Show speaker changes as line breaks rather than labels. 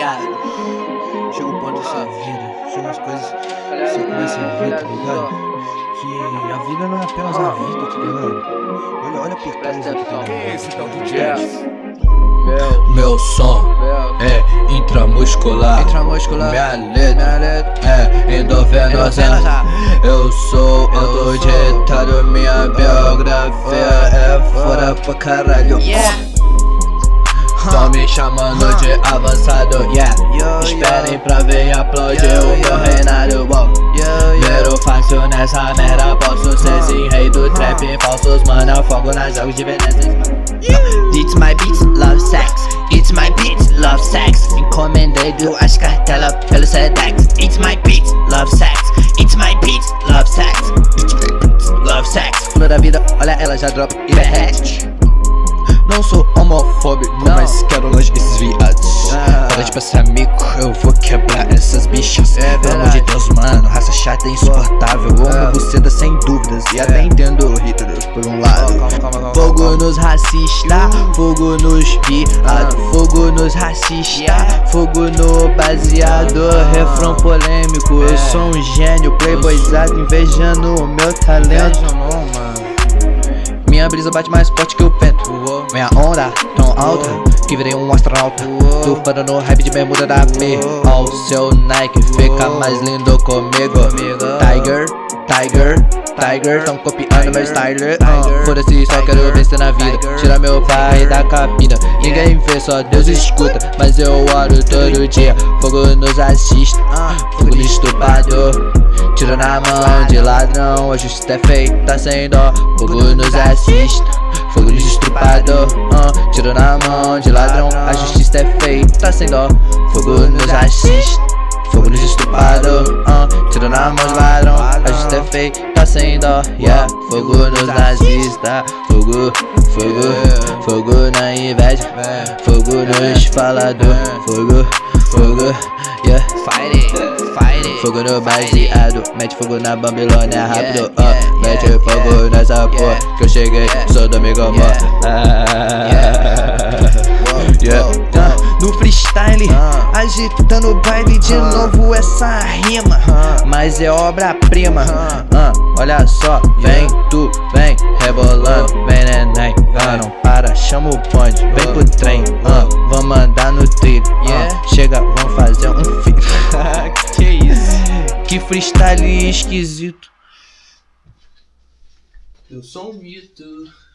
ligado? Chega o ponto da sua vida, chega umas coisas que você começa a ver, tá ligado? Que a vida não é apenas a vida, tá ligado? Olha por trás aqui, tá ligado?
Esse tal do jazz.
Meu som é intramuscular. Minha letra é endovenosa. Eu sou autoditado, minha biografia é fora pra caralho. Tão me chamando de avançado, yeah. Esperem pra ver e aplaudir o meu reinado, Dinheiro fácil nessa merda, posso ser sim rei do trap. Falsos mano, fogo nas jogos de Veneza.
It's my beat, love sex. It's my beat, love sex. Encomendei duas cartelas pelo Sedex. It's my beat, love sex. It's my beat, love sex. Love sex. Flor da vida, olha ela já dropa e derrete.
Não sou homofóbico, mas quero longe esses viados. Para de passar mico, eu vou quebrar essas bichas. Pelo amor de Deus, mano, raça chata e insuportável. Amo buceta sem dúvidas e até entendo Hitler por um lado.
Fogo nos racista, fogo nos viado, fogo nos racista, fogo no baseado. Refrão polêmico, eu sou um gênio, playboyzado, invejando o meu talento. Minha brisa bate mais forte que o vento. Minha onda tão alta que virei um astronauta. Surfando no hype de bermuda da P. Ao seu Nike fica mais lindo comigo. Tiger, Tiger, Tiger, tão copiando meu style. Foda-se, só quero vencer na vida. Tira meu pai da capina. Ninguém vê, só Deus escuta. Mas eu oro todo dia. Fogo nos assiste, fogo no estuprador. Tiro na mão de ladrão, a justiça é feita sem dó. Fogo nos assiste, fogo nos estuprador. Tiro na mão de ladrão, a justiça é feita sem dó. Fogo nos assiste, fogo nos estuprador. Tiro na mão de ladrão, a justiça é feita sem dó. Yeah, fogo nos nazistas, fogo, fogo, fogo na inveja, fogo nos falador, fogo, fogo, yeah. Fogo no baseado, mete fogo na Babilônia rápido, mete fogo nessa porra que eu cheguei, sou do Migomó. No freestyle, agitando o baile de novo essa rima, mas é obra-prima. Olha só, vem tu, vem rebolando, vem neném, não para, chama o bonde, vem pro trem, vamos andar no trilho, chega, vamos fazer um filho. Que isso? Que freestyle esquisito.
Eu sou um mito.